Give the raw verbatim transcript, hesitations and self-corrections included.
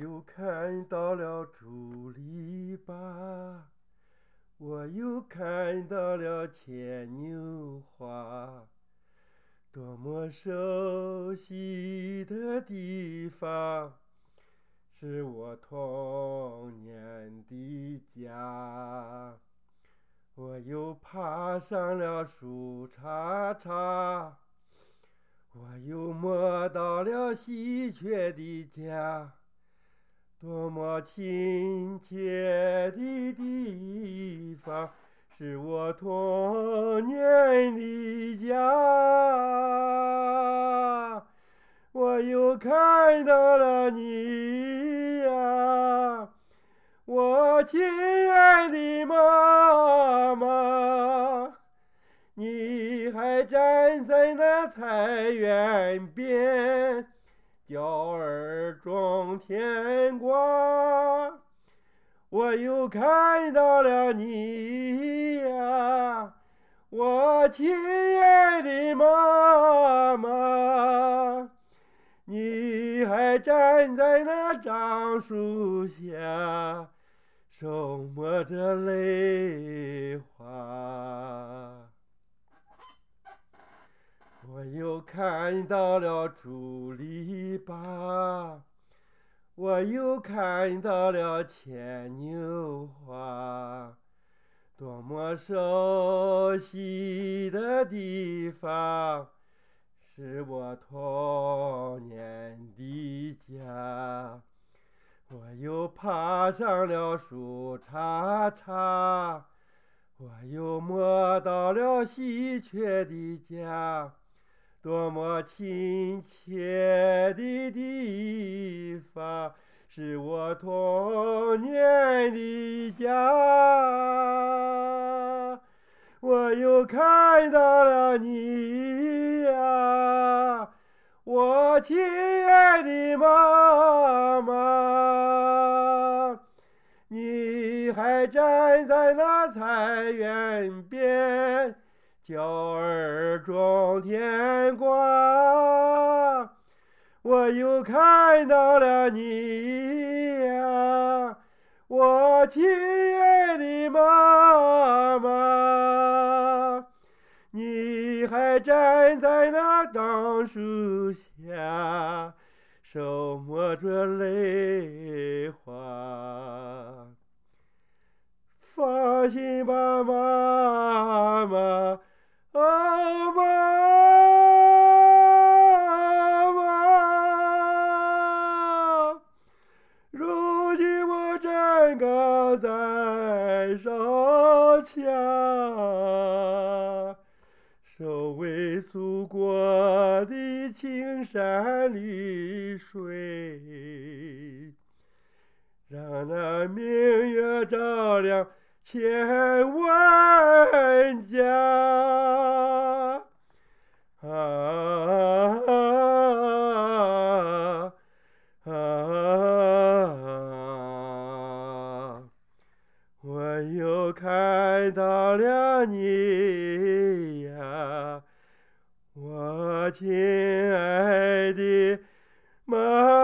又看到了竹篱笆，我又看到了牵牛花，多么熟悉的地方，是我童年的家。我又爬上了树杈杈，我又摸到了喜鹊的家，多么亲切的地方，是我童年的家。我又看到了你呀，我亲爱的妈妈，你还站在那菜园边，叫儿种甜瓜。我又看到了你呀，我亲爱的妈妈，你还站在那樟树下，手摸着泪花。我又看到了竹篱笆，我又看到了牵牛花，多么熟悉的地方，是我童年的家。我又爬上了树杈杈，我又摸到了喜鹊的家，多么亲切的地方，是我童年的家。我又看到了你呀，我亲爱的妈妈，你还站在那菜园边，叫儿种甜瓜。我又看到了你呀，我亲爱的妈妈，你还站在那樟树下，手摸着泪花。放心吧，妈妈，哦，妈妈，如今我站岗在哨墙，守卫祖国的青山绿水，让那明月照亮千万家。啊啊啊啊！我又看到了你呀，我亲爱的妈